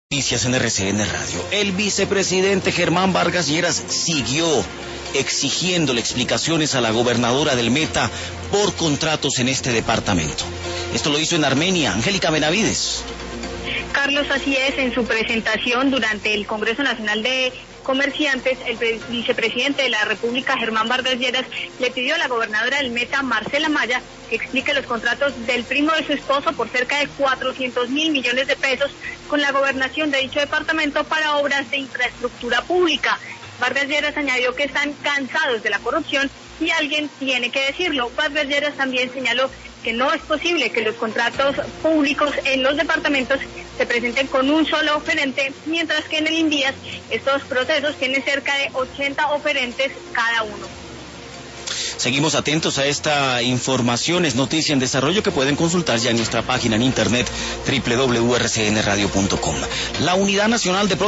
Noticias en RCN Radio. El vicepresidente Germán Vargas Lleras siguió exigiéndole explicaciones a la gobernadora del Meta por contratos en este departamento. Esto lo hizo en Armenia. Angélica Benavides. Carlos, así es. En su presentación durante el Congreso Nacional de Comerciantes, el vicepresidente de la República, Germán Vargas Lleras, le pidió a la gobernadora del Meta, Marcela Maya, que explique los contratos del primo de su esposo por cerca de 400.000 millones de pesos con la gobernación de dicho departamento para obras de infraestructura pública. Vargas Lleras añadió que están cansados de la corrupción y alguien tiene que decirlo. Vargas Lleras también señaló que no es posible que los contratos públicos en los departamentos se presenten con un solo oferente, mientras que en el INVIAS estos procesos tienen cerca de 80 oferentes cada uno. Seguimos atentos a esta información, es noticia en desarrollo que pueden consultar ya en nuestra página en internet www.rcnradio.com. La Unidad Nacional de